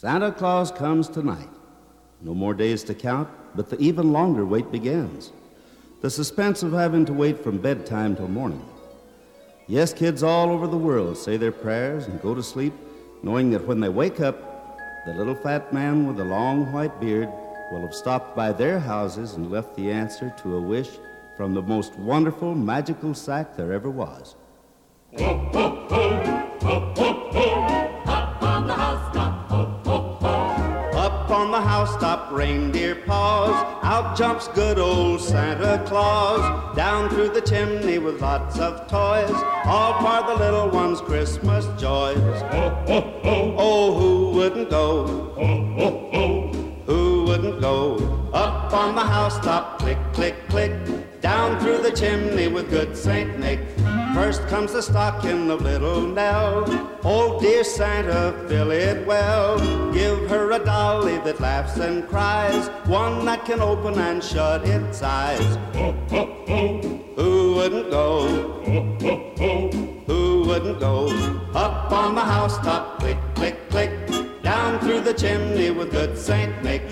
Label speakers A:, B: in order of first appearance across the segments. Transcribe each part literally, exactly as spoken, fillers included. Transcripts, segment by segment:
A: Santa Claus comes tonight. No more days to count, but the even longer wait begins. The suspense of having to wait from bedtime till morning. Yes, kids all over the world say their prayers and go to sleep, knowing that when they wake up, the little fat man with the long white beard will have stopped by their houses and left the answer to a wish from the most wonderful, magical sack there ever was.
B: Ho, ho, ho, ho, ho, ho. Up on the housetop, ho, ho, ho.
A: Up on the housetop, reindeer paws, out jumps good old Santa Claus. Down through the chimney with lots of toys, all for the little ones' Christmas joys.
B: Ho, ho, ho.
A: Oh, who wouldn't go?
B: Ho, ho, ho.
A: Who wouldn't go? Up on the housetop, click, click, click. Down through the chimney with good Saint Nick. First comes the stocking of little Nell. Oh, dear Santa, fill it well. Give her a dolly that laughs and cries, one that can open and shut its eyes.
B: Ho, ho, ho.
A: Who wouldn't go?
B: Ho, ho, ho.
A: Who wouldn't go? Up on the housetop, click, click, click. Down through the chimney with good Saint Nick.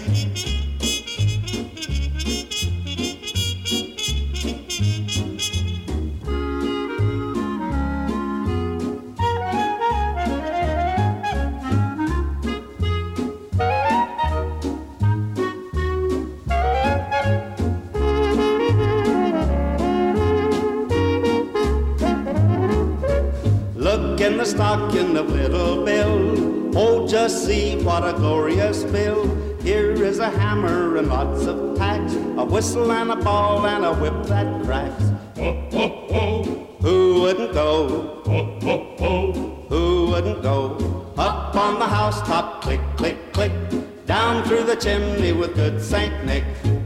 A: Look in the stocking of little Bill. Oh, just see what a glorious bill. Here is a hammer and lots of tacks, a whistle and a ball and a whip that cracks.
B: Ho, ho, ho.
A: Who wouldn't go?
B: Ho, ho, ho.
A: Who wouldn't go? Up on the housetop, click, click, click. Down through the chimney with good Saint Nick.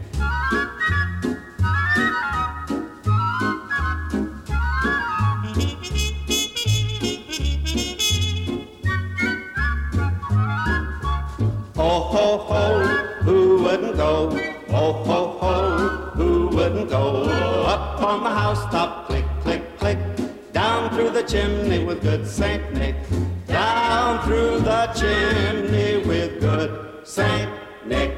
A: Ho, ho, ho, who wouldn't go? Ho, ho, ho, who wouldn't go? Up on the housetop, click, click, click. Down through the chimney with good Saint Nick. Down through the chimney with good Saint Nick.